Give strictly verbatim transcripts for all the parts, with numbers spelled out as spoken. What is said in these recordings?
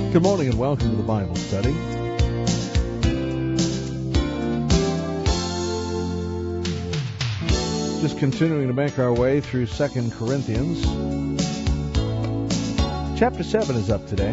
Good morning and welcome to the Bible study. Just continuing to make our way through Second Corinthians. Chapter seven is up today.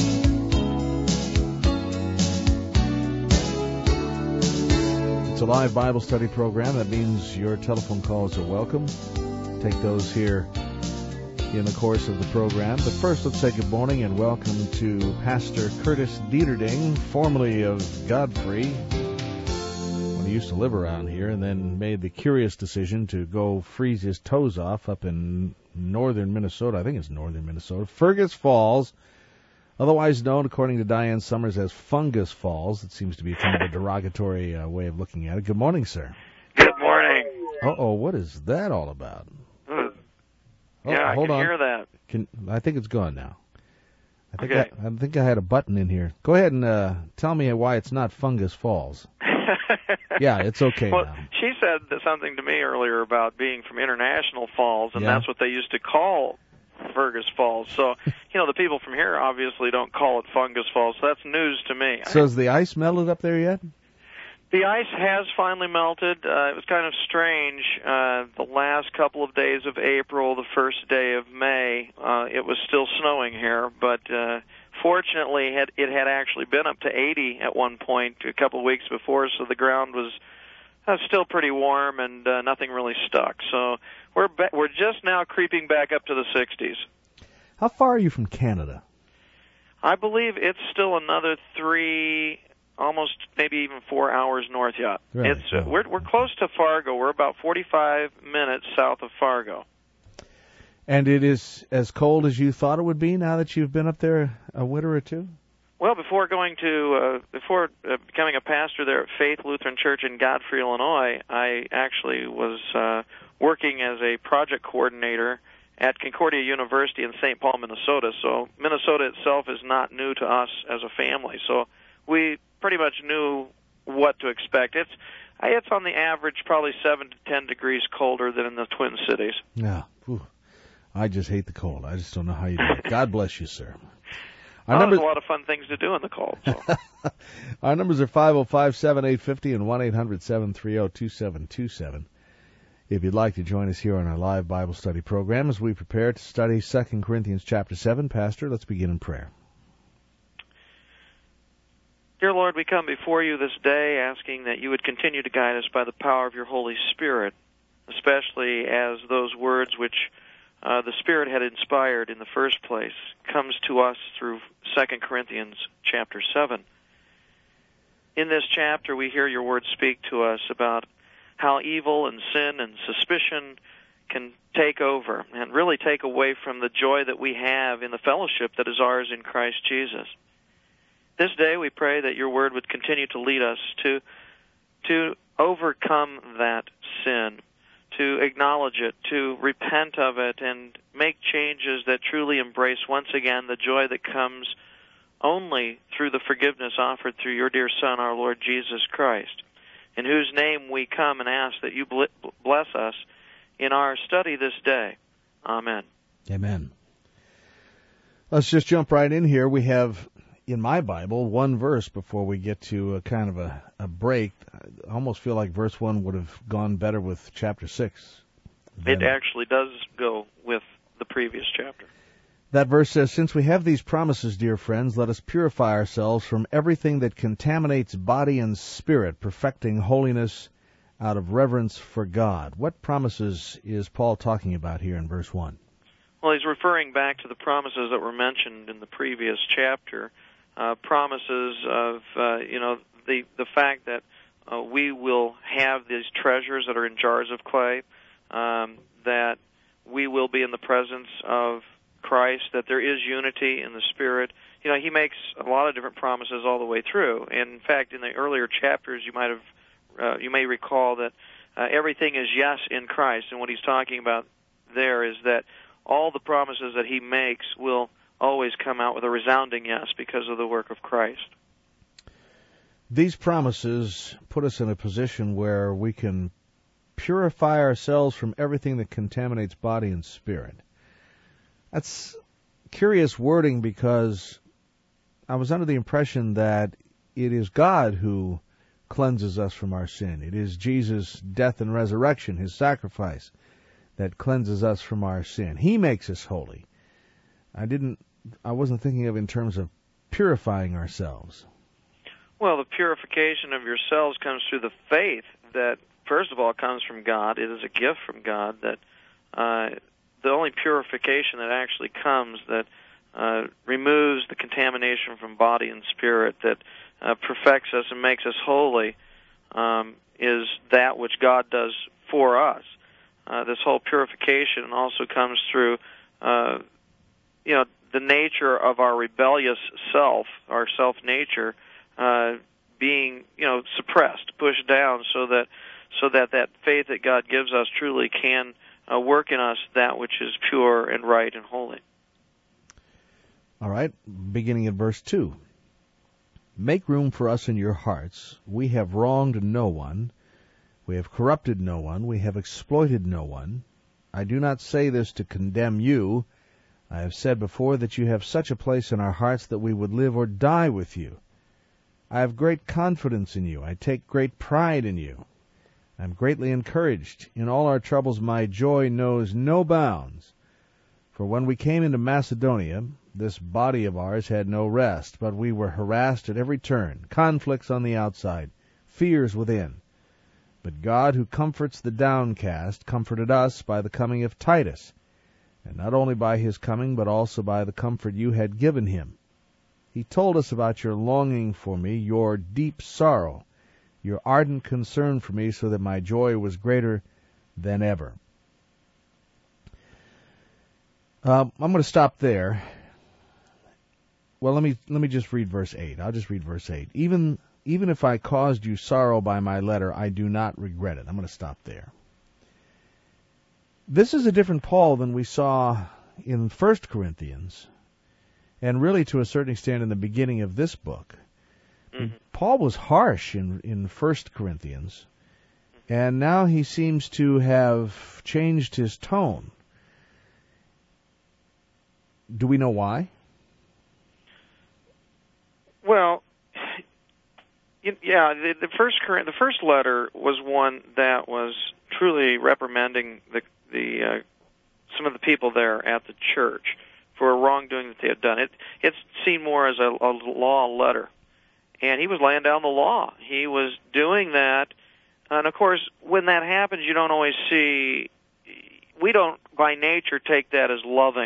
It's a live Bible study program. That means your telephone calls are welcome. Take those here in the course of the program. But first, let's say good morning and welcome to Pastor Curtis Dieterding, formerly of Godfrey, when he used to live around here, and then made the curious decision to go freeze his toes off up in northern Minnesota. I think it's northern Minnesota. Fergus Falls, otherwise known, according to Diane Summers, as Fungus Falls. It seems to be kind of a derogatory uh, way of looking at it. Good morning, sir. Good morning. Uh-oh, what is that all about? Oh, yeah, hold I can on. hear that. Can, I think it's gone now. I think Okay. I, I think I had a button in here. Go ahead and uh, tell me why it's not Fungus Falls. Yeah, it's okay well, now. She said that something to me earlier about being from International Falls, and Yeah. that's what they used to call Fergus Falls. So, you know, the people from here obviously don't call it Fungus Falls, so that's news to me. So has the ice melted up there yet? The ice has finally melted. Uh, it was kind of strange. Uh, the last couple of days of April, the first day of May, uh, it was still snowing here, but uh, fortunately it had, it had actually been up to eighty at one point a couple of weeks before, so the ground was uh, still pretty warm and uh, nothing really stuck. So we're ba- we're just now creeping back up to the sixties. How far are you from Canada? I believe it's still another three... almost maybe even four hours north yet. Really? It's uh, we're we're close to Fargo. We're about forty-five minutes south of Fargo. And it is as cold as you thought it would be now that you've been up there a winter or two? Well, before going to uh, before uh, becoming a pastor there at Faith Lutheran Church in Godfrey, Illinois, I actually was uh, working as a project coordinator at Concordia University in Saint Paul, Minnesota. So Minnesota itself is not new to us as a family. So we pretty much knew what to expect. It's it's on the average probably seven to ten degrees colder than in the Twin Cities. Yeah. Whew. I just hate the cold. I just don't know how you do it. God bless you, sir. Our Well, numbers, there's a lot of fun things to do in the cold. So. Our numbers are five oh five, seven eight five oh and one eight hundred, seven three oh, two seven two seven. If you'd like to join us here on our live Bible study program as we prepare to study Second Corinthians chapter seven, Pastor, let's begin in prayer. Dear Lord, we come before you this day asking that you would continue to guide us by the power of your Holy Spirit, especially as those words which uh, the Spirit had inspired in the first place comes to us through Second Corinthians chapter seven. In this chapter, we hear your words speak to us about how evil and sin and suspicion can take over and really take away from the joy that we have in the fellowship that is ours in Christ Jesus. This day we pray that your word would continue to lead us to to overcome that sin, to acknowledge it, to repent of it, and make changes that truly embrace once again the joy that comes only through the forgiveness offered through your dear Son, our Lord Jesus Christ, in whose name we come and ask that you bless us in our study this day. Amen. Amen. Let's just jump right in here. We have, in my Bible, one verse before we get to a kind of a, a break. I almost feel like verse one would have gone better with chapter six. It actually does go with the previous chapter. That verse says, "Since we have these promises, dear friends, let us purify ourselves from everything that contaminates body and spirit, perfecting holiness out of reverence for God." What promises is Paul talking about here in verse one? Well, he's referring back to the promises that were mentioned in the previous chapter. Uh, promises of, uh, you know, the the fact that uh, we will have these treasures that are in jars of clay, um, that we will be in the presence of Christ, that there is unity in the Spirit. You know, he makes a lot of different promises all the way through. And in fact, in the earlier chapters, you might have, uh, you may recall that uh, everything is yes in Christ. And what he's talking about there is that all the promises that he makes will always come out with a resounding yes because of the work of Christ. These promises put us in a position where we can purify ourselves from everything that contaminates body and spirit. That's curious wording because I was under the impression that it is God who cleanses us from our sin. It is Jesus' death and resurrection, his sacrifice, that cleanses us from our sin. He makes us holy. I didn't, I wasn't thinking of in terms of purifying ourselves. Well, the purification of yourselves comes through the faith that, first of all, comes from God. It is a gift from God. That uh, the only purification that actually comes that uh, removes the contamination from body and spirit, that uh, perfects us and makes us holy, um, is that which God does for us. Uh, this whole purification also comes through, uh, you know, the nature of our rebellious self, our self-nature, uh, being, you know, suppressed, pushed down, so that so that that faith that God gives us truly can uh, work in us that which is pure and right and holy. All right, beginning at verse two. Make room for us in your hearts. We have wronged no one. We have corrupted no one. We have exploited no one. I do not say this to condemn you. I have said before that you have such a place in our hearts that we would live or die with you. I have great confidence in you. I take great pride in you. I am greatly encouraged. In all our troubles my joy knows no bounds. For when we came into Macedonia, this body of ours had no rest, but we were harassed at every turn, conflicts on the outside, fears within. But God, who comforts the downcast, comforted us by the coming of Titus, and not only by his coming, but also by the comfort you had given him. He told us about your longing for me, your deep sorrow, your ardent concern for me, so that my joy was greater than ever. Uh, I'm going to stop there. Well, let me let me just read verse eight. I'll just read verse eight. Even even if I caused you sorrow by my letter, I do not regret it. I'm going to stop there. This is a different Paul than we saw in First Corinthians, and really to a certain extent in the beginning of this book. Mm-hmm. Paul was harsh in in First Corinthians, and now he seems to have changed his tone. Do we know why? Well, yeah, the, the first the first letter was one that was truly reprimanding the the uh, some of the people there at the church for a wrongdoing that they had done. It it's seen more as a, a law letter, and he was laying down the law. He was doing that, and of course, when that happens, you don't always see. We don't, by nature, take that as loving.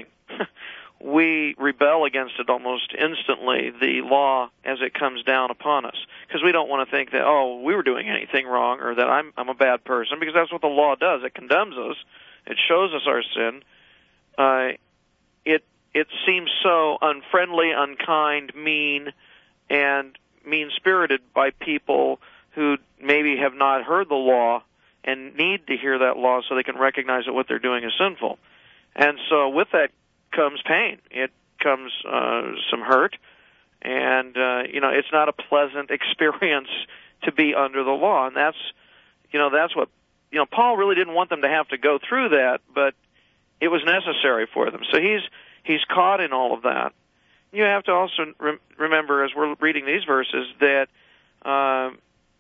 We rebel against it almost instantly, the law as it comes down upon us, because we don't want to think that, oh, we were doing anything wrong, or that I'm I'm a bad person, because that's what the law does. It condemns us. It shows us our sin. Uh, it it seems so unfriendly, unkind, mean, and mean-spirited by people who maybe have not heard the law and need to hear that law so they can recognize that what they're doing is sinful. And so with that comes pain. It comes uh, some hurt, and uh, you know it's not a pleasant experience to be under the law. And that's you know that's what you know. Paul really didn't want them to have to go through that, but it was necessary for them. So he's he's caught in all of that. You have to also re- remember, as we're reading these verses, that uh,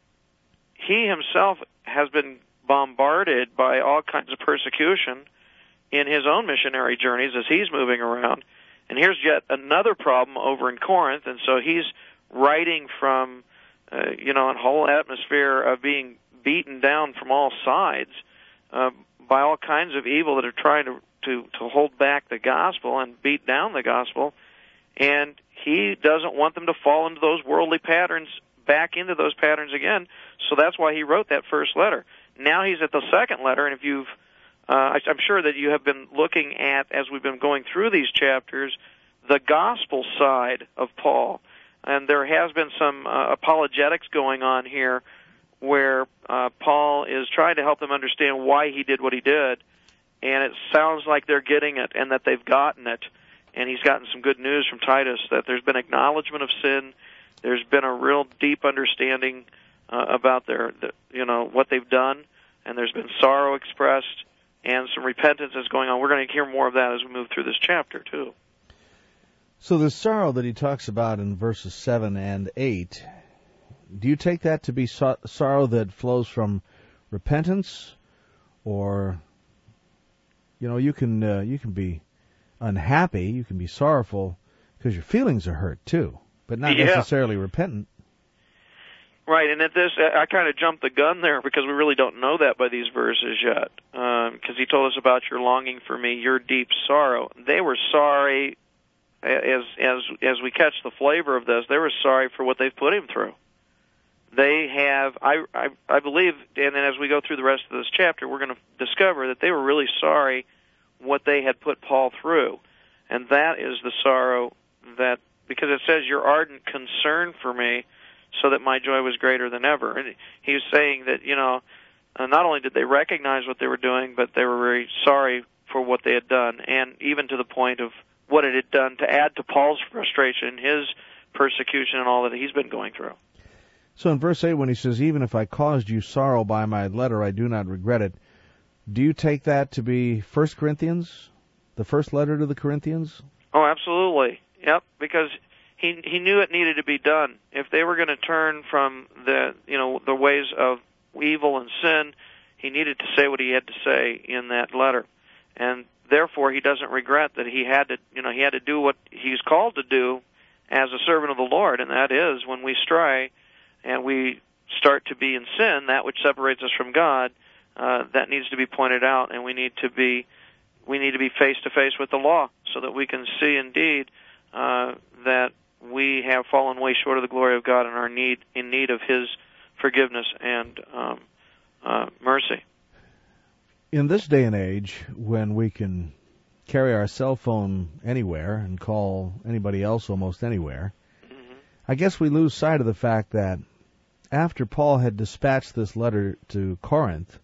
he himself has been bombarded by all kinds of persecution in his own missionary journeys as he's moving around. And here's yet another problem over in Corinth, and so he's writing from, uh, you know, a whole atmosphere of being beaten down from all sides uh, by all kinds of evil that are trying to, to, to hold back the gospel and beat down the gospel. And he doesn't want them to fall into those worldly patterns, back into those patterns again, so that's why he wrote that first letter. Now he's at the second letter, and if you've Uh, I'm sure that you have been looking at, as we've been going through these chapters, the gospel side of Paul. And there has been some uh, apologetics going on here where uh, Paul is trying to help them understand why he did what he did. And it sounds like they're getting it and that they've gotten it. And he's gotten some good news from Titus that there's been acknowledgement of sin. There's been a real deep understanding uh, about their, the, you know, what they've done. And there's been sorrow expressed. And some repentance is going on. We're going to hear more of that as we move through this chapter, too. So the sorrow that he talks about in verses seven and eight, do you take that to be so- sorrow that flows from repentance, or, you know, you can uh, you can be unhappy, you can be sorrowful because your feelings are hurt too, but not yeah. necessarily repentant. Right, and at this, I kind of jumped the gun there because we really don't know that by these verses yet. Because um, he told us about your longing for me, your deep sorrow. They were sorry, as as as we catch the flavor of this, they were sorry for what they've put him through. They have, I I, I believe, and then as we go through the rest of this chapter, we're going to discover that they were really sorry what they had put Paul through, and that is the sorrow that, because it says your ardent concern for me, so that my joy was greater than ever. And he was saying that, you know, uh, not only did they recognize what they were doing, but they were very sorry for what they had done, and even to the point of what it had done to add to Paul's frustration, his persecution, and all that he's been going through. So in verse eight, when he says, even if I caused you sorrow by my letter, I do not regret it, do you take that to be First Corinthians, the first letter to the Corinthians? Oh, absolutely. Yep, because He he knew it needed to be done. If they were going to turn from the you know the ways of evil and sin, he needed to say what he had to say in that letter, and therefore he doesn't regret that he had to you know he had to do what he's called to do as a servant of the Lord, and that is when we stray and we start to be in sin, that which separates us from God, uh, that needs to be pointed out, and we need to be we need to be face to face with the law so that we can see indeed uh, that we have fallen way short of the glory of God and are need, in need of His forgiveness and um, uh, mercy. In this day and age, when we can carry our cell phone anywhere and call anybody else almost anywhere, mm-hmm. I guess we lose sight of the fact that after Paul had dispatched this letter to Corinth,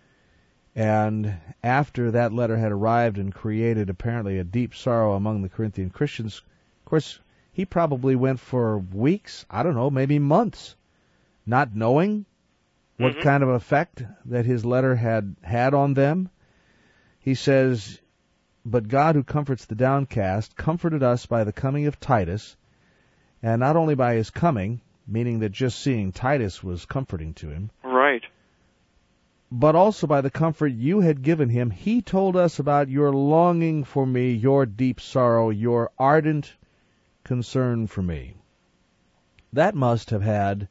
and after that letter had arrived and created apparently a deep sorrow among the Corinthian Christians, of course, he probably went for weeks, I don't know, maybe months, not knowing what mm-hmm. kind of effect that his letter had had on them. He says, but God who comforts the downcast comforted us by the coming of Titus, and not only by his coming, meaning that just seeing Titus was comforting to him. Right. But also by the comfort you had given him. He told us about your longing for me, your deep sorrow, your ardent concern for me. That must have had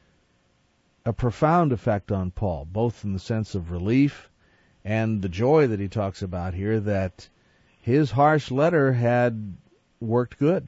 a profound effect on Paul, both in the sense of relief and the joy that he talks about here, that his harsh letter had worked good.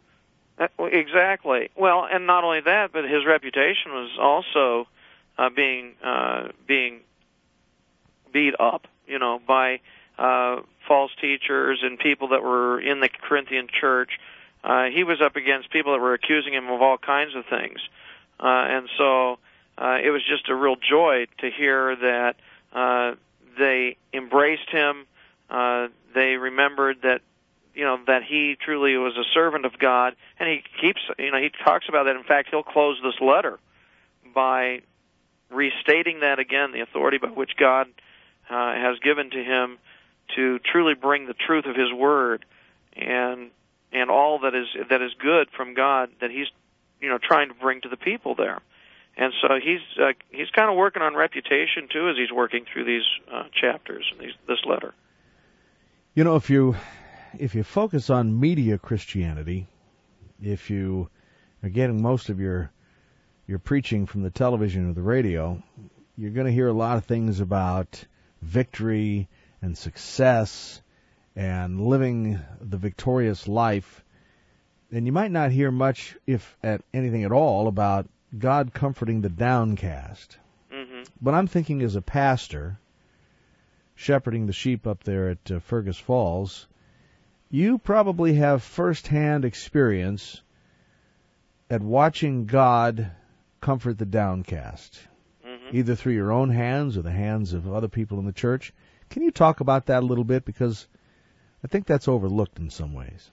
Exactly. Well, and not only that, but his reputation was also uh, being uh, being beat up, you know, by uh, false teachers and people that were in the Corinthian church. Uh, he was up against people that were accusing him of all kinds of things. Uh, and so uh, it was just a real joy to hear that uh, they embraced him. Uh, they remembered that, you know, that he truly was a servant of God. And he keeps, you know, he talks about that. In fact, he'll close this letter by restating that again, the authority by which God uh, has given to him to truly bring the truth of His Word and and all that is that is good from God that he's, you know, trying to bring to the people there. And so he's uh, he's kind of working on reputation too as he's working through these uh, chapters and these, this letter. You know, if you if you focus on media Christianity, if you are getting most of your your preaching from the television or the radio, you're going to hear a lot of things about victory and success and living the victorious life. And you might not hear much, if at anything at all, about God comforting the downcast. Mm-hmm. But I'm thinking as a pastor, shepherding the sheep up there at uh, Fergus Falls, you probably have first-hand experience at watching God comfort the downcast, mm-hmm. either through your own hands or the hands of other people in the church. Can you talk about that a little bit? Because I think that's overlooked in some ways.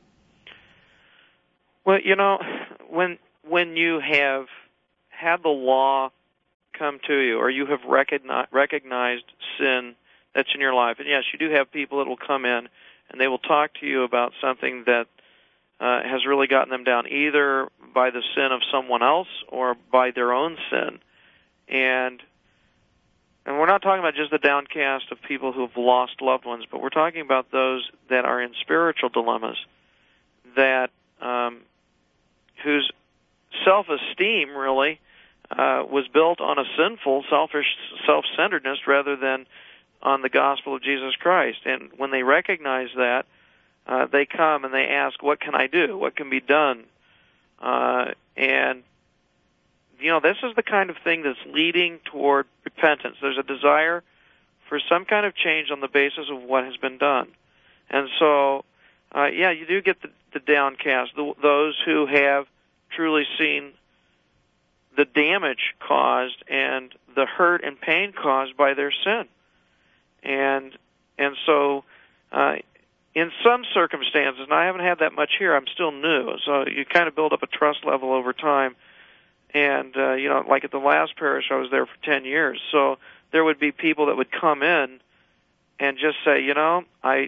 Well, you know, when when you have had the law come to you, or you have recogni- recognized sin that's in your life, and yes, you do have people that will come in and they will talk to you about something that uh, has really gotten them down, either by the sin of someone else or by their own sin. And and we're not talking about just the downcast of people who have lost loved ones, but we're talking about those that are in spiritual dilemmas, that um, whose self-esteem really uh, was built on a sinful, selfish self-centeredness rather than on the gospel of Jesus Christ. And when they recognize that, uh, they come and they ask, what can I do? What can be done? Uh, and, you know, this is the kind of thing that's leading toward repentance. There's a desire for some kind of change on the basis of what has been done. And so, uh, yeah, you do get the, the downcast, the, those who have truly seen the damage caused and the hurt and pain caused by their sin. And and so, uh, in some circumstances, and I haven't had that much here, I'm still new, so you kind of build up a trust level over time. And, uh, you know, like at the last parish, I was there for ten years, so there would be people that would come in and just say, you know, I,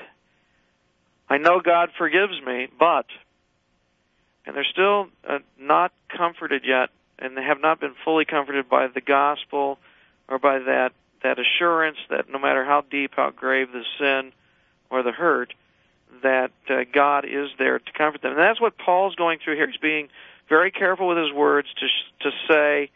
I know God forgives me, but, and they're still uh, not comforted yet, and they have not been fully comforted by the gospel or by that that assurance that no matter how deep, how grave the sin or the hurt, that uh, God is there to comfort them. And that's what Paul's going through here. He's being very careful with his words to to say,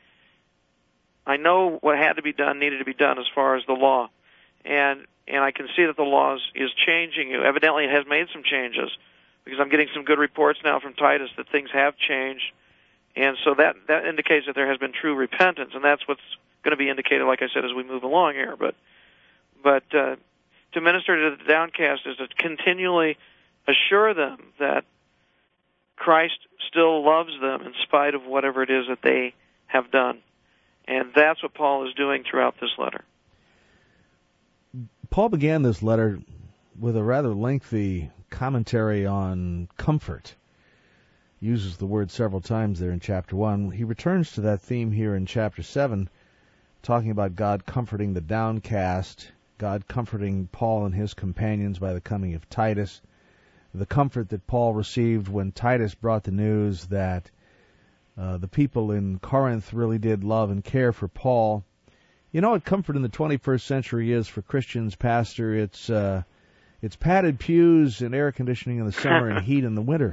I know what had to be done, needed to be done as far as the law. And and I can see that the law is, is changing you. Evidently it has made some changes, because I'm getting some good reports now from Titus that things have changed. And so that, that indicates that there has been true repentance, and that's what's going to be indicated, like I said, as we move along here. But but uh, to minister to the downcast is to continually assure them that Christ still loves them in spite of whatever it is that they have done. And that's what Paul is doing throughout this letter. Paul began this letter with a rather lengthy commentary on comfort. He uses the word several times there in chapter one. He returns to that theme here in chapter seven, talking about God comforting the downcast, God comforting Paul and his companions by the coming of Titus, the comfort that Paul received when Titus brought the news that uh, the people in Corinth really did love and care for Paul. You know what comfort in the twenty-first century is for Christians, Pastor? It's uh, it's padded pews and air conditioning in the summer and heat in the winter.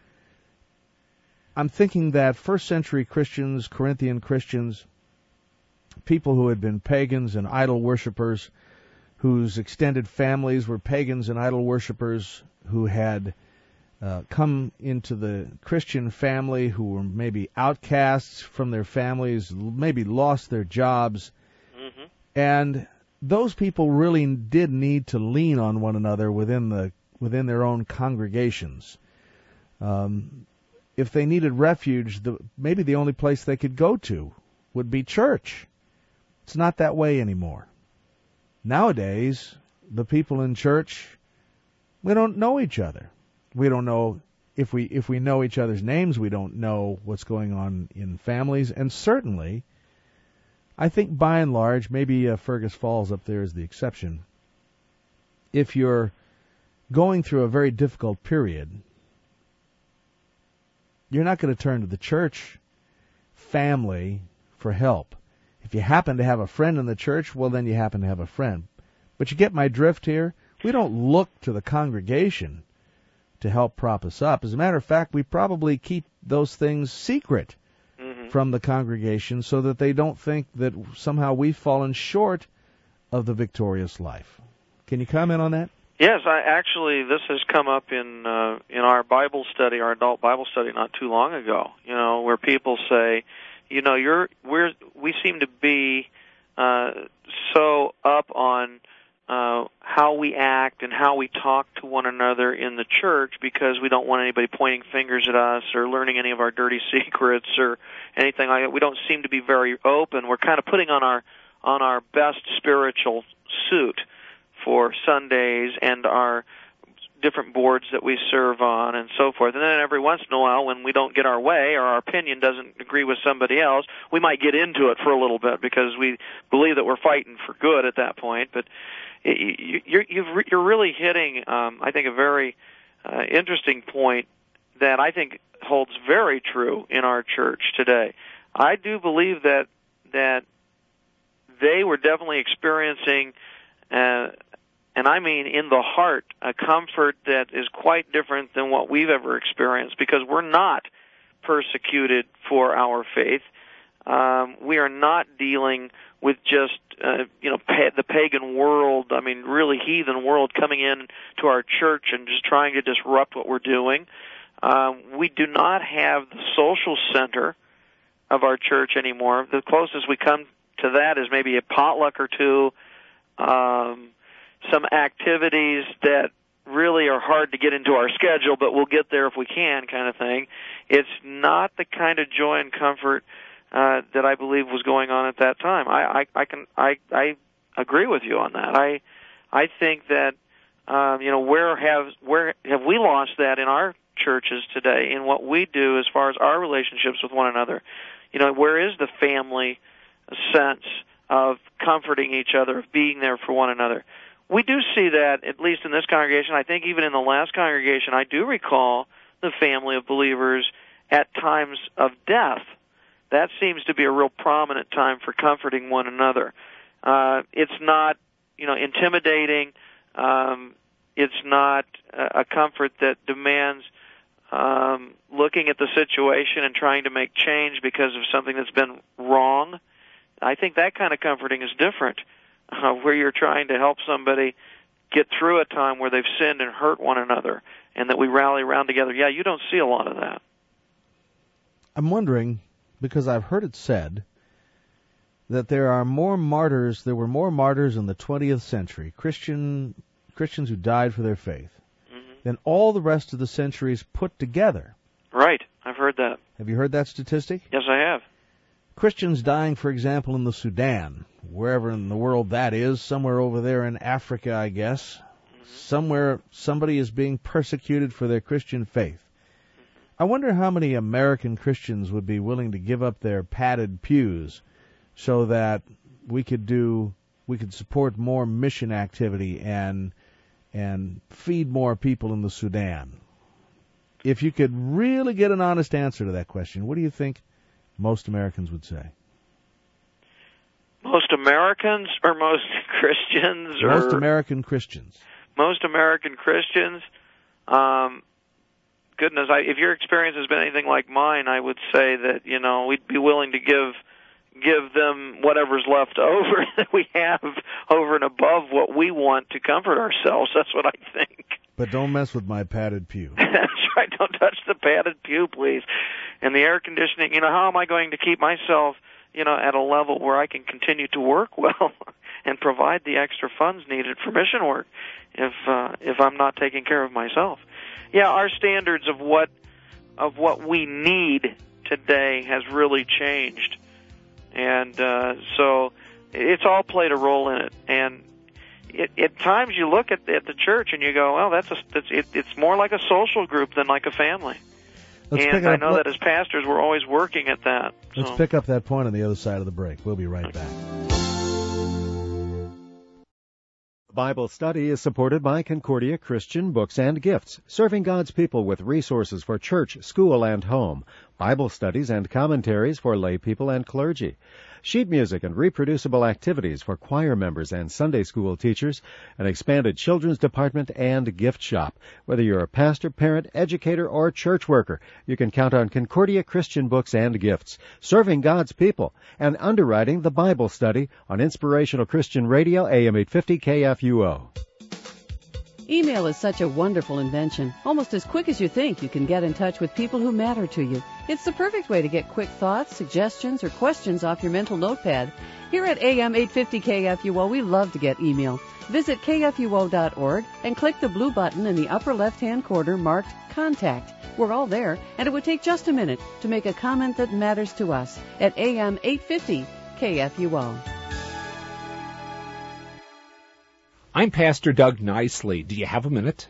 I'm thinking that first century Christians, Corinthian Christians, people who had been pagans and idol worshippers, whose extended families were pagans and idol worshippers, who had uh, come into the Christian family, who were maybe outcasts from their families, maybe lost their jobs. Mm-hmm. And those people really did need to lean on one another within the within their own congregations. Um, if they needed refuge, the, maybe the only place they could go to would be church. It's not that way anymore. Nowadays, the people in church, we don't know each other. We don't know, if we if we know each other's names, we don't know what's going on in families. And certainly, I think by and large, maybe uh, Fergus Falls up there is the exception, if you're going through a very difficult period, you're not going to turn to the church family for help. If you happen to have a friend in the church, well, then you happen to have a friend. But you get my drift here? We don't look to the congregation to help prop us up. As a matter of fact, we probably keep those things secret mm-hmm. from the congregation so that they don't think that somehow we've fallen short of the victorious life. Can you comment on that? Yes, I actually, this has come up in uh, in our Bible study, our adult Bible study, not too long ago. You know, where people say, you know, you're we're we seem to be uh, so up on uh, how we act and how we talk to one another in the church because we don't want anybody pointing fingers at us or learning any of our dirty secrets or anything like that. We don't seem to be very open. We're kind of putting on our on our best spiritual suit for Sundays and our different boards that we serve on and so forth. And then every once in a while, when we don't get our way or our opinion doesn't agree with somebody else, we might get into it for a little bit because we believe that we're fighting for good at that point. But you're, you're really hitting, um, I think, a very uh, interesting point that I think holds very true in our church today. I do believe that that they were definitely experiencing, uh, and I mean in the heart, a comfort that is quite different than what we've ever experienced, because we're not persecuted for our faith. Um, we are not dealing with just, uh, you know, pa- the pagan world, I mean, really heathen world coming in to our church and just trying to disrupt what we're doing. Um, we do not have the social center of our church anymore. The closest we come to that is maybe a potluck or two, um, some activities that really are hard to get into our schedule, but we'll get there if we can, kind of thing. It's not the kind of joy and comfort uh, that I believe was going on at that time. I, I, I can I, I agree with you on that. I I think that um, you know where have where have we lost that in our churches today in what we do as far as our relationships with one another? You know, where is the family sense of comforting each other, of being there for one another? We do see that, at least in this congregation. I think even in the last congregation, I do recall the family of believers at times of death. That seems to be a real prominent time for comforting one another. Uh, it's not, you know, intimidating. Um, it's not a, a comfort that demands um, looking at the situation and trying to make change because of something that's been wrong. I think that kind of comforting is different. Uh, where you're trying to help somebody get through a time where they've sinned and hurt one another, and that we rally around together. Yeah, you don't see a lot of that. I'm wondering, because I've heard it said that there are more martyrs, there were more martyrs in the twentieth century, Christian Christians who died for their faith, mm-hmm. than all the rest of the centuries put together. Right, I've heard that. Have you heard that statistic? Yes, I have. Christians dying, for example, in the Sudan, wherever in the world that is, somewhere over there in Africa, I guess, mm-hmm. somewhere somebody is being persecuted for their Christian faith. I wonder how many American Christians would be willing to give up their padded pews so that we could do, we could support more mission activity and and feed more people in the Sudan. If you could really get an honest answer to that question, what do you think most Americans would say? Most Americans or most Christians? Or most American Christians. Most American Christians. Um, goodness, I, if your experience has been anything like mine, I would say that, you know, we'd be willing to give give them whatever's left over that we have over and above what we want to comfort ourselves. That's what I think. But don't mess with my padded pew. That's right. Don't touch the padded pew, please. And the air conditioning, you know, how am I going to keep myself, you know, at a level where I can continue to work well and provide the extra funds needed for mission work if uh, if I'm not taking care of myself? Yeah, our standards of what of what we need today has really changed. And uh, so it's all played a role in it. And It, at times you look at, at the church and you go, well, that's a, that's, it, it's more like a social group than like a family. Let's and I know that as pastors we're always working at that. Let's so. pick up that point on the other side of the break. We'll be right back. Bible study is supported by Concordia Christian Books and Gifts, serving God's people with resources for church, school, and home, Bible studies and commentaries for lay people and clergy, sheet music and reproducible activities for choir members and Sunday school teachers, an expanded children's department and gift shop. Whether you're a pastor, parent, educator, or church worker, you can count on Concordia Christian Books and Gifts, serving God's people, and underwriting the Bible study on Inspirational Christian Radio, A M eight fifty K F U O. Email is such a wonderful invention. Almost as quick as you think, you can get in touch with people who matter to you. It's the perfect way to get quick thoughts, suggestions, or questions off your mental notepad. Here at A M eight fifty K F U O, we love to get email. Visit K F U O dot org and click the blue button in the upper left-hand corner marked Contact. We're all there, and it would take just a minute to make a comment that matters to us at A M eight fifty K F U O. I'm Pastor Doug Nicely. Do you have a minute?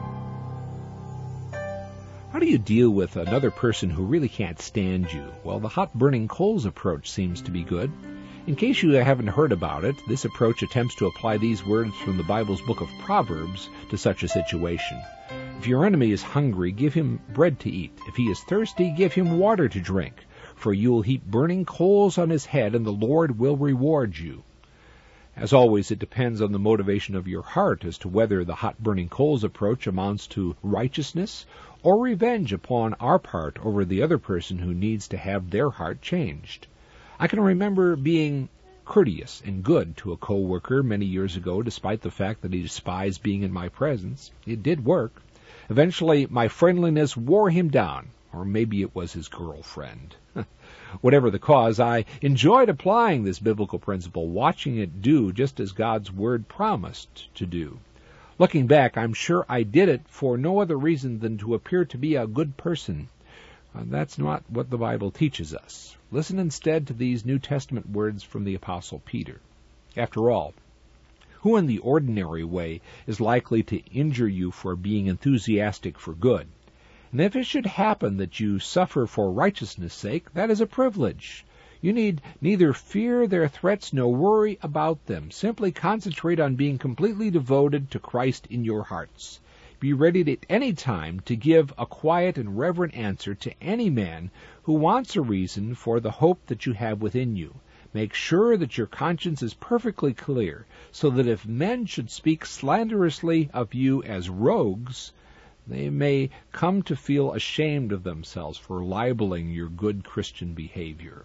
How do you deal with another person who really can't stand you? Well, the hot burning coals approach seems to be good. In case you haven't heard about it, this approach attempts to apply these words from the Bible's book of Proverbs to such a situation. If your enemy is hungry, give him bread to eat. If he is thirsty, give him water to drink. For you will heap burning coals on his head, and the Lord will reward you. As always, it depends on the motivation of your heart as to whether the hot burning coals approach amounts to righteousness or revenge upon our part over the other person who needs to have their heart changed. I can remember being courteous and good to a co-worker many years ago, despite the fact that he despised being in my presence. It did work. Eventually, my friendliness wore him down, or maybe it was his girlfriend. Whatever the cause, I enjoyed applying this biblical principle, watching it do just as God's Word promised to do. Looking back, I'm sure I did it for no other reason than to appear to be a good person. Uh, that's not what the Bible teaches us. Listen instead to these New Testament words from the Apostle Peter. After all, who in the ordinary way is likely to injure you for being enthusiastic for good? And if it should happen that you suffer for righteousness' sake, that is a privilege. You need neither fear their threats nor worry about them. Simply concentrate on being completely devoted to Christ in your hearts. Be ready at any time to give a quiet and reverent answer to any man who wants a reason for the hope that you have within you. Make sure that your conscience is perfectly clear, so that if men should speak slanderously of you as rogues, they may come to feel ashamed of themselves for libeling your good Christian behavior.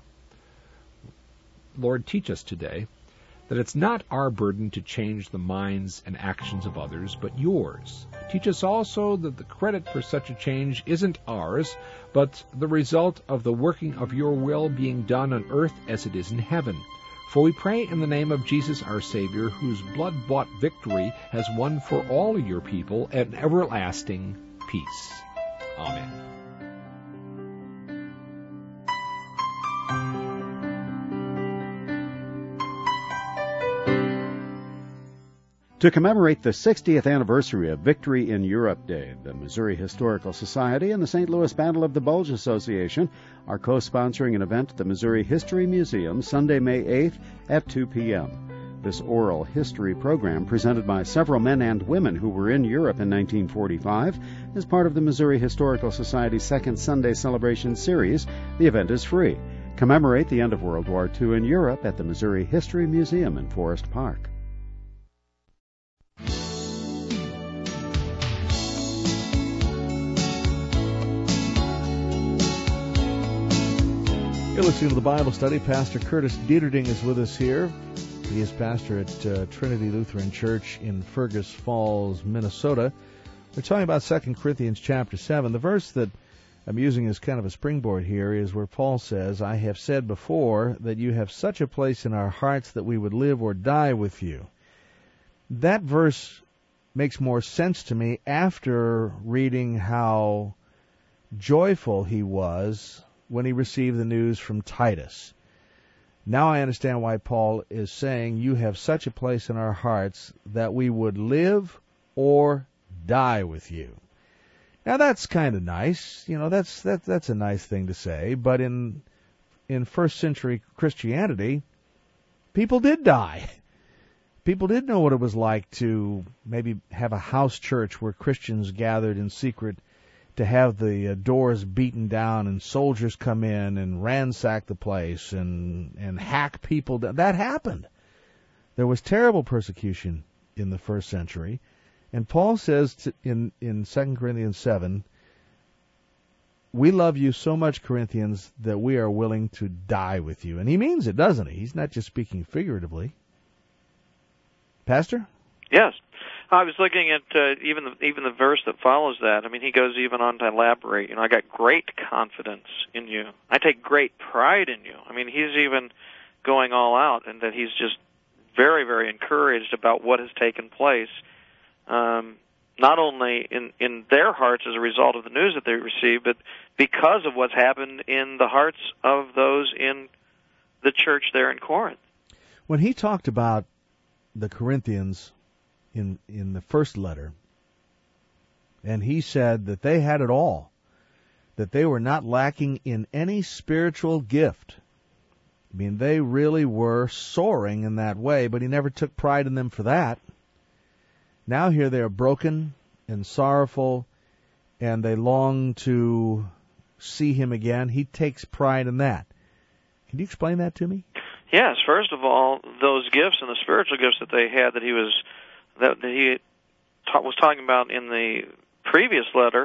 Lord, teach us today that it's not our burden to change the minds and actions of others, but yours. Teach us also that the credit for such a change isn't ours, but the result of the working of your will being done on earth as it is in heaven. For we pray in the name of Jesus our Savior, whose blood-bought victory has won for all your people an everlasting peace. Amen. To commemorate the sixtieth anniversary of Victory in Europe Day, the Missouri Historical Society and the Saint Louis Battle of the Bulge Association are co-sponsoring an event at the Missouri History Museum Sunday, May eighth at two p.m. This oral history program, presented by several men and women who were in Europe in nineteen forty-five, is part of the Missouri Historical Society's second Sunday Celebration Series. The event is free. Commemorate the end of World War Two in Europe at the Missouri History Museum in Forest Park. You're listening to the Bible Study. Pastor Curtis Dieterding is with us here. He is pastor at uh, Trinity Lutheran Church in Fergus Falls, Minnesota. We're talking about Second Corinthians chapter seven. The verse that I'm using as kind of a springboard here is where Paul says, I have said before that you have such a place in our hearts that we would live or die with you. That verse makes more sense to me after reading how joyful he was when he received the news from Titus. Now I understand why Paul is saying, you have such a place in our hearts that we would live or die with you. Now that's kind of nice. You know, that's that, that's a nice thing to say. But in in first century Christianity, people did die. People did know what it was like to maybe have a house church where Christians gathered in secret to have the uh, doors beaten down and soldiers come in and ransack the place and, and hack people down. That happened. There was terrible persecution in the first century. And Paul says to, in, in Second Corinthians seven, we love you so much, Corinthians, that we are willing to die with you. And he means it, doesn't he? He's not just speaking figuratively. Pastor? Yes. I was looking at uh, even the, even the verse that follows that. I mean, he goes even on to elaborate. You know, I got great confidence in you. I take great pride in you. I mean, he's even going all out, and that he's just very, very encouraged about what has taken place, um, not only in, in their hearts as a result of the news that they received, but because of what's happened in the hearts of those in the church there in Corinth. When he talked about the Corinthians in in the first letter, and he said that they had it all, that they were not lacking in any spiritual gift. I mean, they really were soaring in that way, but he never took pride in them for that. Now here they are broken and sorrowful and they long to see him again. He takes pride in that. Can you explain that to me? Yes. First of all, those gifts and the spiritual gifts that they had that he was that, that he ta- was talking about in the previous letter,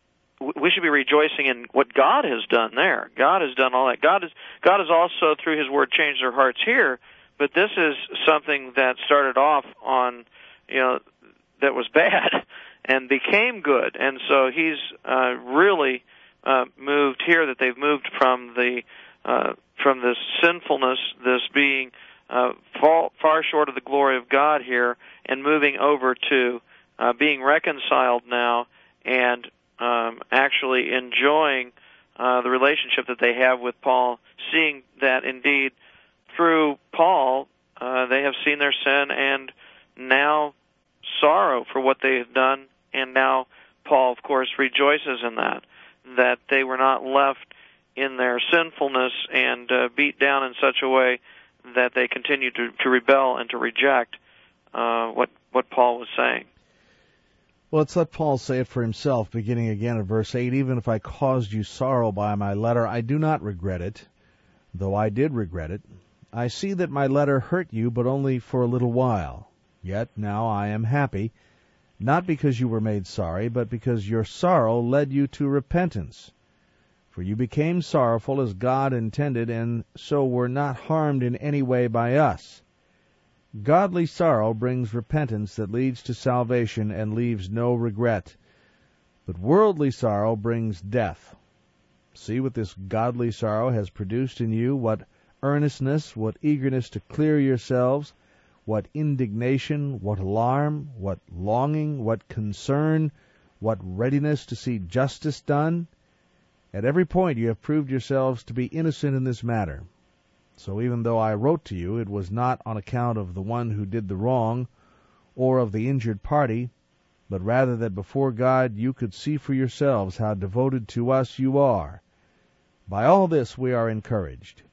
we should be rejoicing in what God has done there. God has done all that. God is God has also, through His Word, changed their hearts here. But this is something that started off on, you know, that was bad and became good. And so He's uh, really uh, moved here that they've moved from the uh, from this sinfulness, this being uh, far, far short of the glory of God here, and moving over to uh, being reconciled now and Um, actually enjoying uh, the relationship that they have with Paul, seeing that indeed through Paul uh, they have seen their sin and now sorrow for what they have done, and now Paul, of course, rejoices in that, that they were not left in their sinfulness and uh, beat down in such a way that they continued to, to rebel and to reject uh, what, what Paul was saying. Well, let's let Paul say it for himself, beginning again at verse eight. Even if I caused you sorrow by my letter, I do not regret it, though I did regret it. I see that my letter hurt you, but only for a little while. Yet now I am happy, not because you were made sorry, but because your sorrow led you to repentance. For you became sorrowful as God intended, and so were not harmed in any way by us. Godly sorrow brings repentance that leads to salvation and leaves no regret. But worldly sorrow brings death. See what this godly sorrow has produced in you, what earnestness, what eagerness to clear yourselves, what indignation, what alarm, what longing, what concern, what readiness to see justice done. At every point you have proved yourselves to be innocent in this matter. So even though I wrote to you, it was not on account of the one who did the wrong or of the injured party, but rather that before God you could see for yourselves how devoted to us you are. By all this we are encouraged.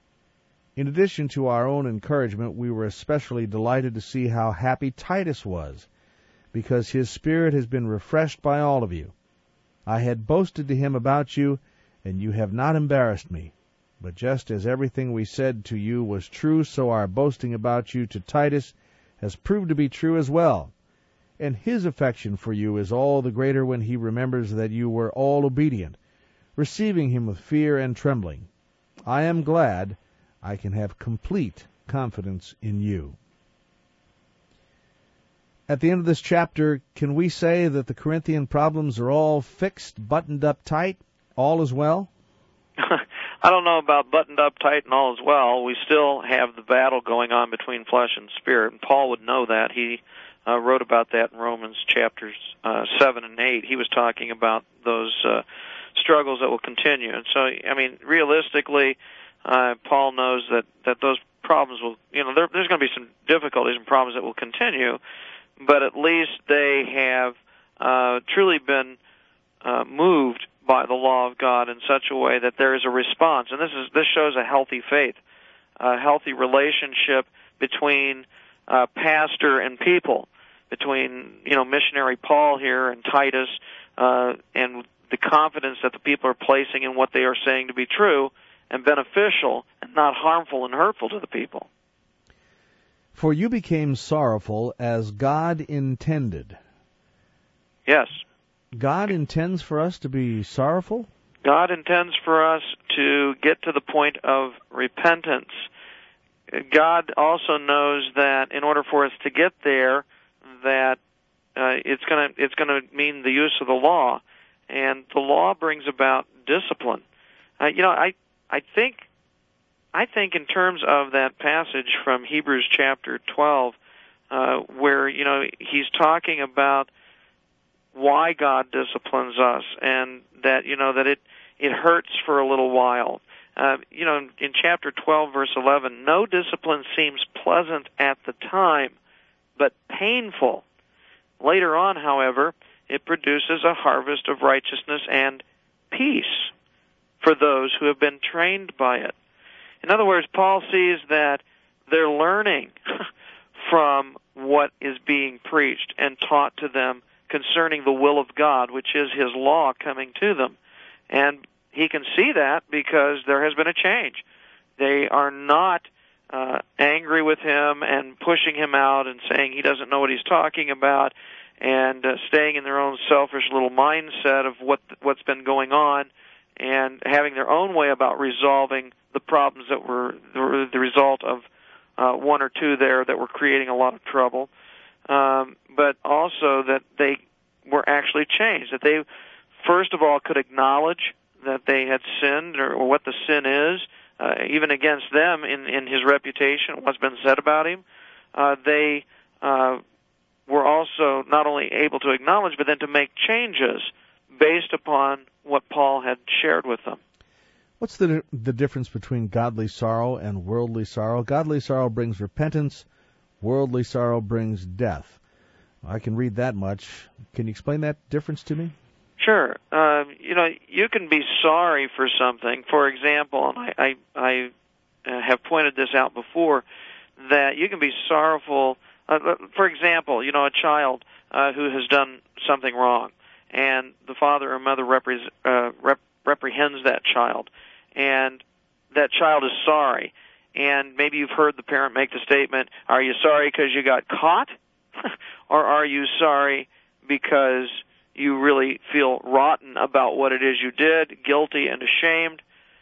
In addition to our own encouragement, we were especially delighted to see how happy Titus was, because his spirit has been refreshed by all of you. I had boasted to him about you, and you have not embarrassed me. But just as everything we said to you was true, so our boasting about you to Titus has proved to be true as well. And his affection for you is all the greater when he remembers that you were all obedient, receiving him with fear and trembling. I am glad I can have complete confidence in you. At the end of this chapter, can we say that the Corinthian problems are all fixed, buttoned up tight, all is well? I don't know about buttoned up tight and all as well. We still have the battle going on between flesh and spirit, and Paul would know that. He uh, wrote about that in Romans chapters uh, seven and eight. He was talking about those uh, struggles that will continue. And so, I mean, realistically, uh, Paul knows that, that those problems will, you know, there, there's going to be some difficulties and problems that will continue, but at least they have uh, truly been uh, moved by the law of God in such a way that there is a response. And this is this shows a healthy faith, a healthy relationship between uh, pastor and people, between, you know, missionary Paul here and Titus, uh, and the confidence that the people are placing in what they are saying to be true and beneficial and not harmful and hurtful to the people. For you became sorrowful as God intended. Yes. God intends for us to be sorrowful? God intends for us to get to the point of repentance. God also knows that in order for us to get there, that uh, it's going to it's going to mean the use of the law, and the law brings about discipline. Uh, you know, I I think I think in terms of that passage from Hebrews chapter twelve, uh, where you know he's talking about why God disciplines us, and that you know that it it hurts for a little while. Uh, you know, in, in chapter twelve, verse eleven, no discipline seems pleasant at the time, but painful. Later on, however, it produces a harvest of righteousness and peace for those who have been trained by it. In other words, Paul sees that they're learning from what is being preached and taught to them concerning the will of God, which is His law coming to them. And he can see that because there has been a change. They are not uh, angry with him and pushing him out and saying he doesn't know what he's talking about, and uh, staying in their own selfish little mindset of what what's been going on, and having their own way about resolving the problems that were the, the result of uh, one or two there that were creating a lot of trouble. Um, but also that they were actually changed, that they, first of all, could acknowledge that they had sinned, or, or what the sin is, uh, even against them in, in his reputation, what's been said about him. Uh, they uh, were also not only able to acknowledge, but then to make changes based upon what Paul had shared with them. What's the the difference between godly sorrow and worldly sorrow? Godly sorrow brings repentance. Worldly sorrow brings death. I can read that much. Can you explain that difference to me? Sure. Um, you know, you can be sorry for something. For example, and I, I, I have pointed this out before, that you can be sorrowful. Uh, for example, you know, a child uh, who has done something wrong, and the father or mother repre- uh, rep- reprehends that child, and that child is sorry. And maybe you've heard the parent make the statement, are you sorry because you got caught? Or are you sorry because you really feel rotten about what it is you did, guilty and ashamed?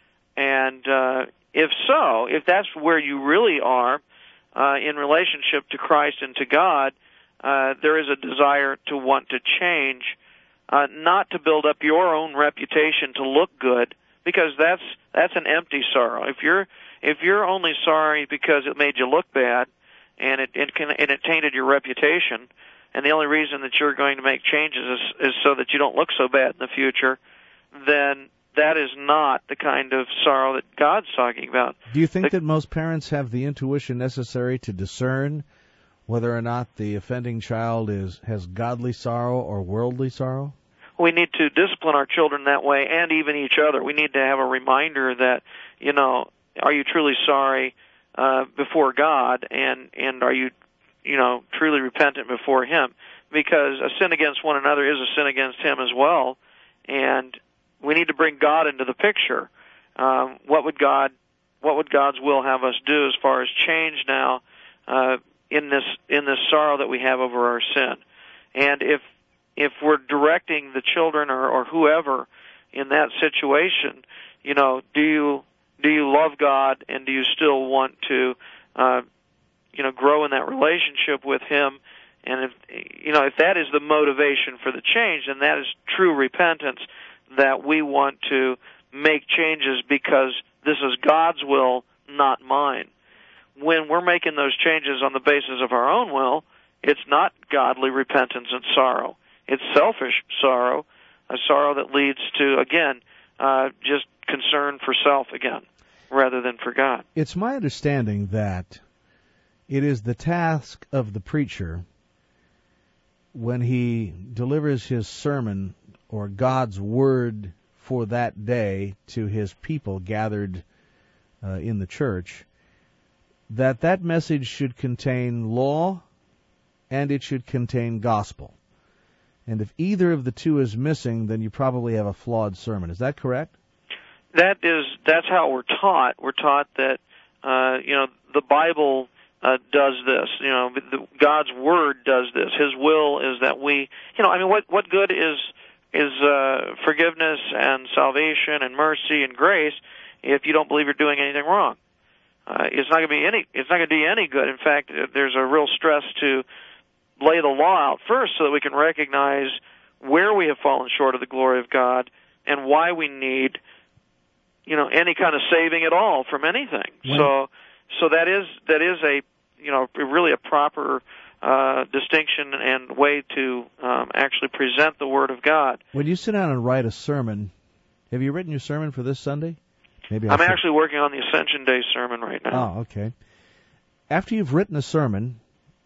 And uh, if so, if that's where you really are uh, in relationship to Christ and to God, uh, there is a desire to want to change, uh, not to build up your own reputation to look good, because that's that's an empty sorrow. If you're if you're only sorry because it made you look bad and it it can and it tainted your reputation, and the only reason that you're going to make changes is, is so that you don't look so bad in the future, then that is not the kind of sorrow that God's talking about. Do you think the, that most parents have the intuition necessary to discern whether or not the offending child is has godly sorrow or worldly sorrow? We need to discipline our children that way, and even each other. We need to have a reminder that, you know, are you truly sorry uh, before God, and and are you, you know, truly repentant before Him? Because a sin against one another is a sin against Him as well, and we need to bring God into the picture. Um, what would God, what would God's will have us do as far as change now uh, in this in this sorrow that we have over our sin? And if if we're directing the children or, or whoever in that situation, you know, do you do you love God, and do you still want to, uh, you know, grow in that relationship with Him? And if you know if that is the motivation for the change, then that is true repentance. That we want to make changes because this is God's will, not mine. When we're making those changes on the basis of our own will, it's not godly repentance and sorrow. It's selfish sorrow, a sorrow that leads to, again, uh, just concern for self again, rather than for God. It's my understanding that it is the task of the preacher, when he delivers his sermon or God's word for that day to his people gathered uh, in the church, that that message should contain law and it should contain gospel. And if either of the two is missing, then you probably have a flawed sermon. Is that correct? That is, that's how we're taught. We're taught that, uh, you know, the Bible uh, does this. You know, the, God's Word does this. His will is that we, you know, I mean, what what good is is uh, forgiveness and salvation and mercy and grace if you don't believe you're doing anything wrong? Uh, it's not going to be any. It's not going to do you any good. In fact, there's a real stress to lay the law out first so that we can recognize where we have fallen short of the glory of God and why we need, you know, any kind of saving at all from anything. When, so, so that is that is a, you know, really a proper uh, distinction and way to um, actually present the Word of God. When you sit down and write a sermon, have you written your sermon for this Sunday? Maybe I I'm should... actually working on the Ascension Day sermon right now. Oh, okay. After you've written a sermon,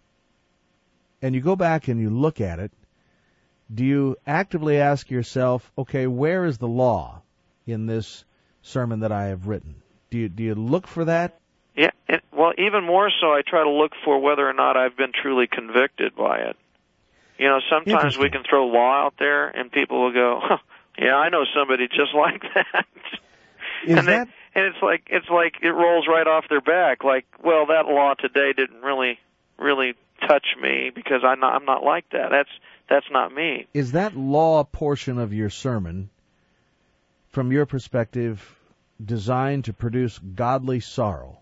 and you go back and you look at it, do you actively ask yourself, okay, where is the law in this sermon that I have written? Do you do you look for that? Yeah, it, well, even more so, I try to look for whether or not I've been truly convicted by it. You know, sometimes we can throw law out there, and people will go, huh, "Yeah, I know somebody just like that." Is and that? They, and it's like it's like it rolls right off their back. Like, well, that law today didn't really really touch me because I'm not I'm not like that. That's that's not me. Is that law portion of your sermon, from your perspective, designed to produce godly sorrow?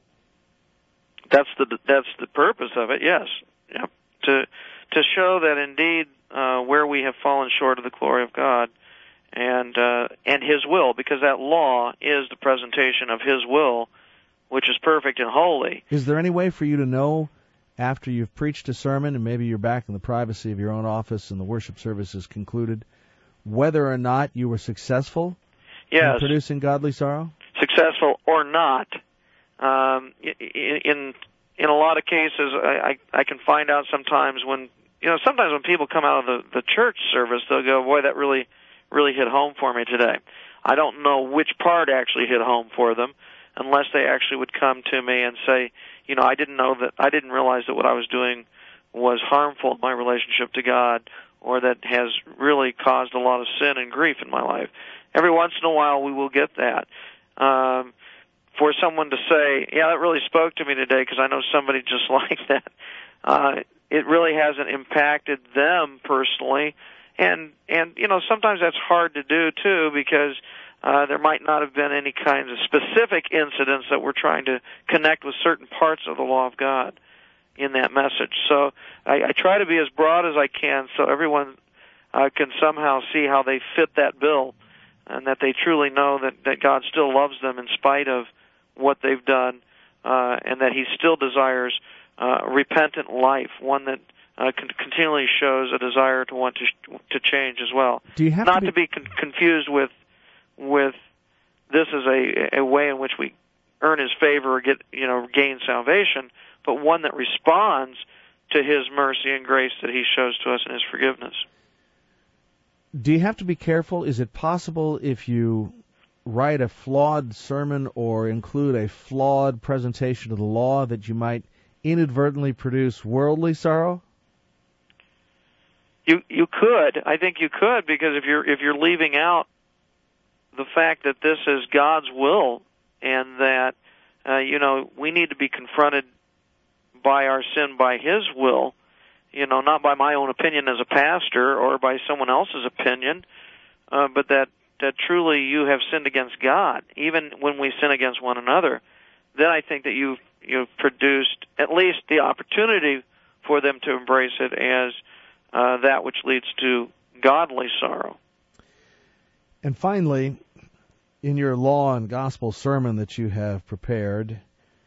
That's the that's the purpose of it. Yes, yep. To to show that indeed uh, where we have fallen short of the glory of God, and uh, and His will, because that law is the presentation of His will, which is perfect and holy. Is there any way for you to know, after you've preached a sermon and maybe you're back in the privacy of your own office and the worship service is concluded, whether or not you were successful yes. in producing godly sorrow? Successful or not. Um, in in a lot of cases, I, I, I can find out sometimes when, you know, sometimes when people come out of the, the church service, they'll go, boy, that really, really hit home for me today. I don't know which part actually hit home for them unless they actually would come to me and say, you know, I didn't know that, I didn't realize that what I was doing was harmful in my relationship to God, or that has really caused a lot of sin and grief in my life. Every once in a while we will get that. Um, for someone to say, yeah, that really spoke to me today because I know somebody just like that, uh, it really hasn't impacted them personally. And, and you know, sometimes that's hard to do, too, because uh, there might not have been any kinds of specific incidents that we're trying to connect with certain parts of the law of God in that message. So I, I try to be as broad as I can so everyone uh, can somehow see how they fit that bill, and that they truly know that, that God still loves them in spite of what they've done, uh, and that He still desires uh, a repentant life, one that uh, con- continually shows a desire to want to sh- to change as well. Do you have Not to be, to be con- confused with with this is a, a way in which we earn His favor or get you know gain salvation, but one that responds to His mercy and grace that He shows to us in His forgiveness. Do you have to be careful? Is it possible if you write a flawed sermon or include a flawed presentation of the law that you might inadvertently produce worldly sorrow? You you could. I think you could, because if you're if you're leaving out the fact that this is God's will, and that uh, you know we need to be confronted by our sin by His will, you know, not by my own opinion as a pastor or by someone else's opinion, uh, but that, that truly you have sinned against God, even when we sin against one another, then I think that you've, you've produced at least the opportunity for them to embrace it as uh, that which leads to godly sorrow. And finally, in your law and gospel sermon that you have prepared,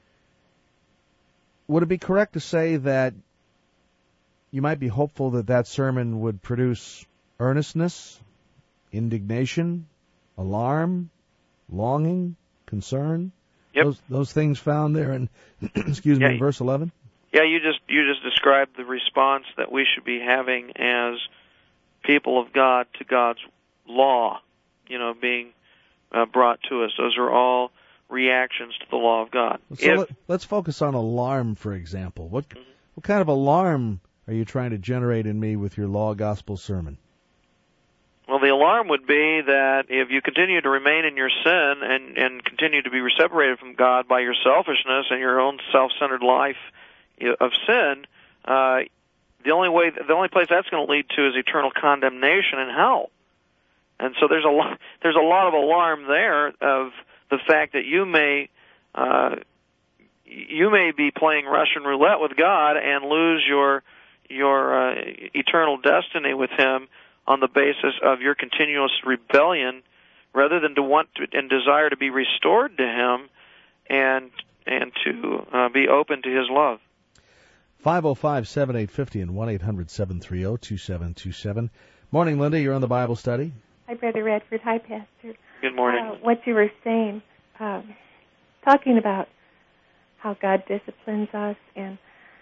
would it be correct to say that you might be hopeful that that sermon would produce earnestness, indignation, alarm, longing, concern? Yep. Those, those things found there in, excuse me, yeah, in verse eleven? Yeah, you just you just described the response that we should be having as people of God to God's law, you know, being uh, brought to us. Those are all reactions to the law of God. So if, let, let's focus on alarm, for example. What mm-hmm. what kind of alarm are you trying to generate in me with your law gospel sermon? Well, the alarm would be that if you continue to remain in your sin and, and continue to be separated from God by your selfishness and your own self-centered life of sin, uh, the only way, the only place that's going to lead to is eternal condemnation in hell. And so there's a lot, there's a lot of alarm there of the fact that you may, uh, you may be playing Russian roulette with God and lose your your uh, eternal destiny with Him on the basis of your continuous rebellion, rather than to want to and desire to be restored to Him and and to uh, be open to His love. five oh five, seven eight five oh and one eight hundred, seven three oh, two seven two seven. Morning, Linda. You're on the Bible study. Hi, Brother Redford. Hi, Pastor. Good morning. Uh, what you were saying, um, talking about how God disciplines us, and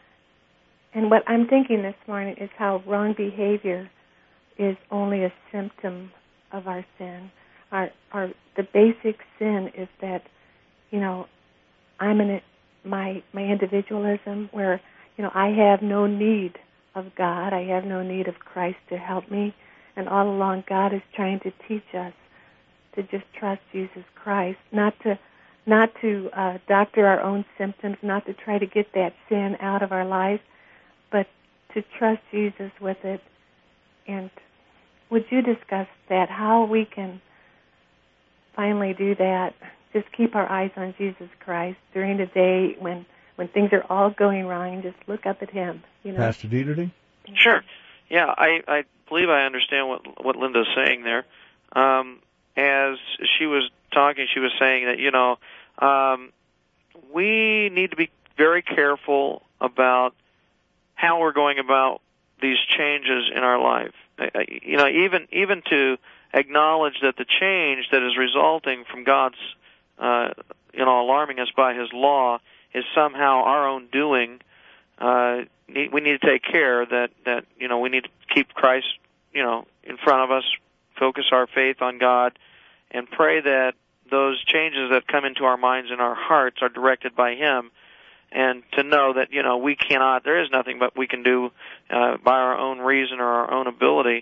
and what I'm thinking this morning is how wrong behavior is only a symptom of our sin. Our, our the basic sin is that, you know, I'm in it, my my individualism, where, you know, I have no need of God. I have no need of Christ to help me. And all along, God is trying to teach us to just trust Jesus Christ, not to not to uh, doctor our own symptoms, not to try to get that sin out of our lives, but to trust Jesus with it. And would you discuss that, how we can finally do that, just keep our eyes on Jesus Christ during the day when, when things are all going wrong, and just look up at Him, you know? Pastor Dieterty? Sure. Yeah, I, I believe I understand what what Linda's saying there. Um, as she was talking, she was saying that, you know, um, we need to be very careful about how we're going about these changes in our life. You know, even even to acknowledge that the change that is resulting from God's, uh, you know, alarming us by His law is somehow our own doing. Uh, we need to take care that, that, you know, we need to keep Christ, you know, in front of us, focus our faith on God, and pray that those changes that come into our minds and our hearts are directed by Him, and to know that, you know, we cannot, there is nothing but we can do uh, by our own reason or our own ability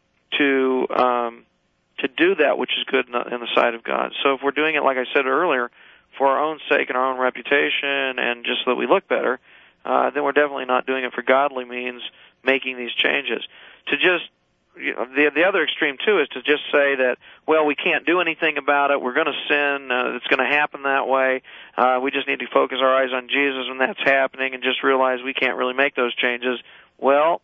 to um, to do that which is good in the, in the sight of God. So if we're doing it, like I said earlier, for our own sake and our own reputation and just so that we look better, uh, then we're definitely not doing it for godly means, making these changes. To just, you know, the the other extreme, too, is to just say that, well, we can't do anything about it, we're going to sin, uh, it's going to happen that way, uh, we just need to focus our eyes on Jesus when that's happening and just realize we can't really make those changes. Well,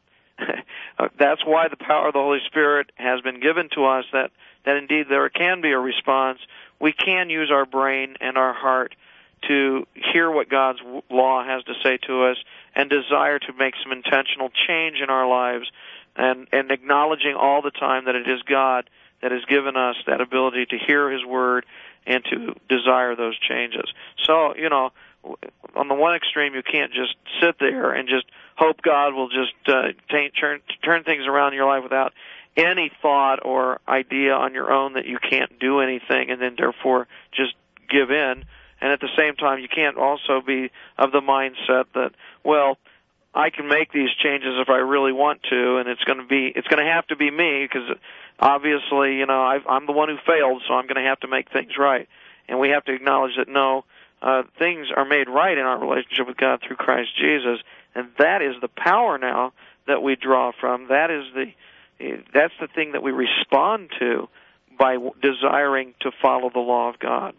that's why the power of the Holy Spirit has been given to us, that, that indeed there can be a response. We can use our brain and our heart to hear what God's law has to say to us and desire to make some intentional change in our lives, and, and acknowledging all the time that it is God that has given us that ability to hear His Word and to desire those changes. So, you know, on the one extreme, you can't just sit there and just hope God will just uh, t- turn, turn things around in your life without any thought or idea on your own that you can't do anything, and then therefore just give in. And at the same time, you can't also be of the mindset that, well, I can make these changes if I really want to, and it's going to be, it's going to have to be me, because obviously, you know, I've, I'm the one who failed, so I'm going to have to make things right. And we have to acknowledge that, no, uh, things are made right in our relationship with God through Christ Jesus, and that is the power now that we draw from. That is the, that's the thing that we respond to by desiring to follow the law of God.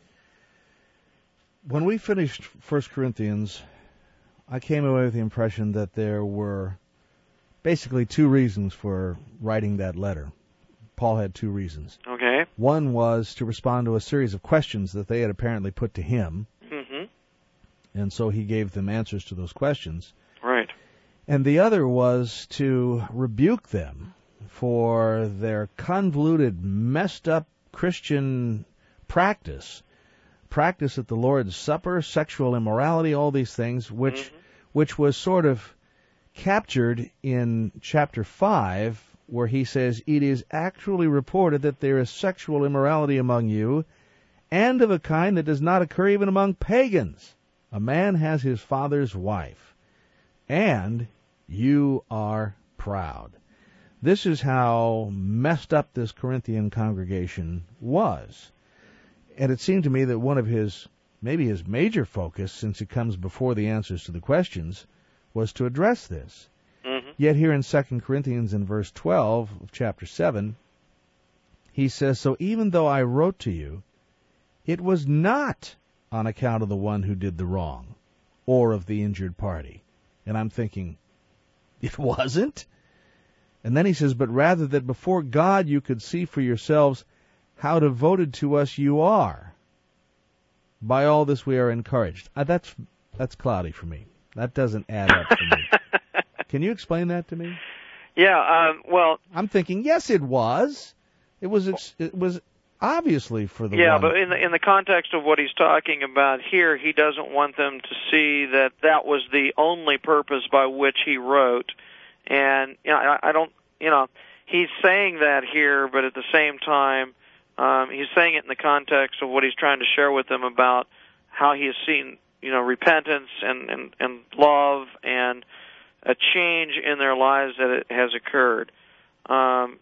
When we finished First Corinthians, I came away with the impression that there were basically two reasons for writing that letter. Paul had two reasons. Okay. One was to respond to a series of questions that they had apparently put to him, mm-hmm. and so he gave them answers to those questions. Right. And the other was to rebuke them for their convoluted, messed up Christian practice. Practice at the Lord's Supper, sexual immorality, all these things, which mm-hmm. which was sort of captured in chapter five, where he says, it is actually reported that there is sexual immorality among you, and of a kind that does not occur even among pagans. A man has his father's wife, and you are proud. This is how messed up this Corinthian congregation was. And it seemed to me that one of his, maybe his major focus, since it comes before the answers to the questions, was to address this. Mm-hmm. Yet here in Second Corinthians in verse twelve of chapter seven, he says, so even though I wrote to you, it was not on account of the one who did the wrong or of the injured party. And I'm thinking, it wasn't? And then he says, but rather that before God you could see for yourselves how devoted to us you are. By all this we are encouraged. Uh, that's that's cloudy for me. That doesn't add up for me. Can you explain that to me? Yeah, um, well... I'm thinking, yes, it was. It was it was obviously for the Yeah, one. but in the, in the context of what he's talking about here, he doesn't want them to see that that was the only purpose by which he wrote. And, you know, I, I don't, you know, he's saying that here, but at the same time, Um, he's saying it in the context of what he's trying to share with them about how he has seen, you know, repentance and, and, and love and a change in their lives that it has occurred. Um,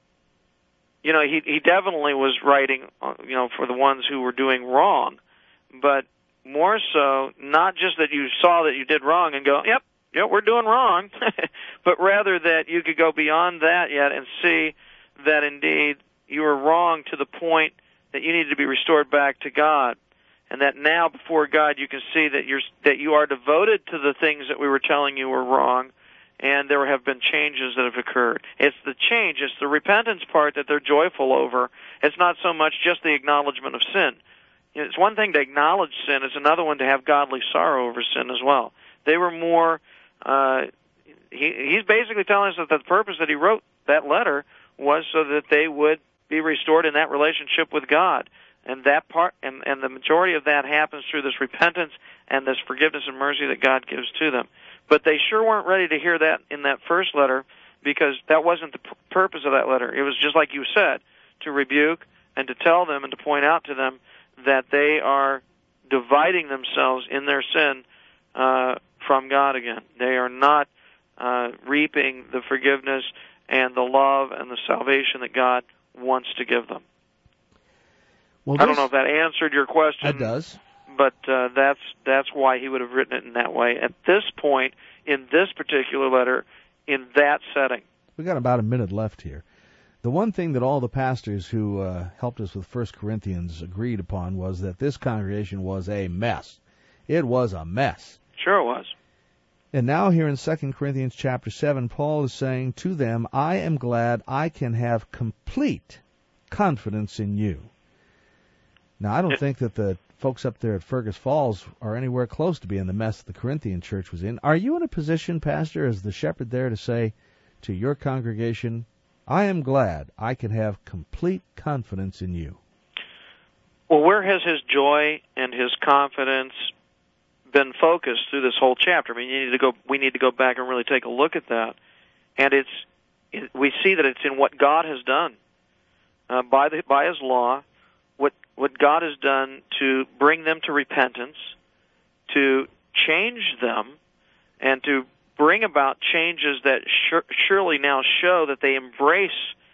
you know, he he definitely was writing, you know, for the ones who were doing wrong, but more so, not just that you saw that you did wrong and go, yep, yep, we're doing wrong, but rather that you could go beyond that yet and see that indeed you were wrong to the point that you needed to be restored back to God, and that now before God you can see that you're that you are devoted to the things that we were telling you were wrong, and there have been changes that have occurred. It's the change, it's the repentance part that they're joyful over. It's not so much just the acknowledgement of sin. It's one thing to acknowledge sin, it's another one to have godly sorrow over sin as well. They were more, uh, he, he's basically telling us that the purpose that he wrote that letter was so that they would be restored in that relationship with God. And that part, and, and the majority of that happens through this repentance and this forgiveness and mercy that God gives to them. But they sure weren't ready to hear that in that first letter, because that wasn't the p- purpose of that letter. It was just like you said, to rebuke and to tell them and to point out to them that they are dividing themselves in their sin uh, from God again. They are not uh, reaping the forgiveness and the love and the salvation that God wants to give them. Well, I don't know if that answered your question. It does. But uh, that's that's why he would have written it in that way. At this point, in this particular letter, in that setting. We've got about a minute left here. The one thing that all the pastors who uh, helped us with First Corinthians agreed upon was that this congregation was a mess. It was a mess. Sure it was. And now here in Second Corinthians chapter seven, Paul is saying to them, I am glad I can have complete confidence in you. Now, I don't it, think that the folks up there at Fergus Falls are anywhere close to being the mess the Corinthian church was in. Are you in a position, Pastor, as the shepherd there, to say to your congregation, I am glad I can have complete confidence in you? Well, where has his joy and his confidence been focused through this whole chapter? I mean, you need to go. We need to go back and really take a look at that. And it's it, we see that it's in what God has done uh, by the by His law, what what God has done to bring them to repentance, to change them, and to bring about changes that sure, surely now show that they embrace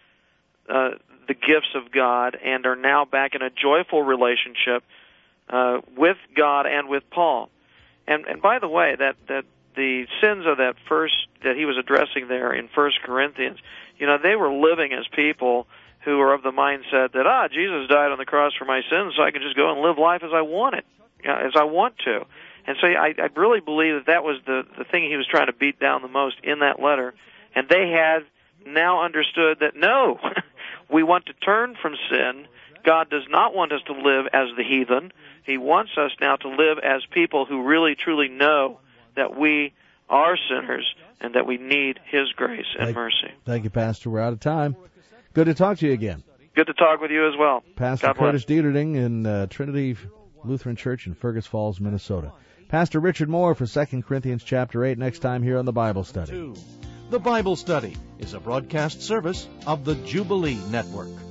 uh, the gifts of God and are now back in a joyful relationship uh, with God and with Paul. And, and by the way, that, that the sins of that first that he was addressing there in First Corinthians, you know, they were living as people who are of the mindset that ah, Jesus died on the cross for my sins, so I can just go and live life as I want it, you know, as I want to. And so I, I really believe that that was the, the thing he was trying to beat down the most in that letter. And they had now understood that, no, we want to turn from sin. God does not want us to live as the heathen. He wants us now to live as people who really, truly know that we are sinners and that we need His grace and thank, mercy. Thank you, Pastor. We're out of time. Good to talk to you again. Good to talk with you as well. Pastor God Curtis bless. Dieterding in uh, Trinity Lutheran Church in Fergus Falls, Minnesota. Pastor Richard Moore for Second Corinthians chapter eight next time here on the Bible Study. The Bible Study is a broadcast service of the Jubilee Network.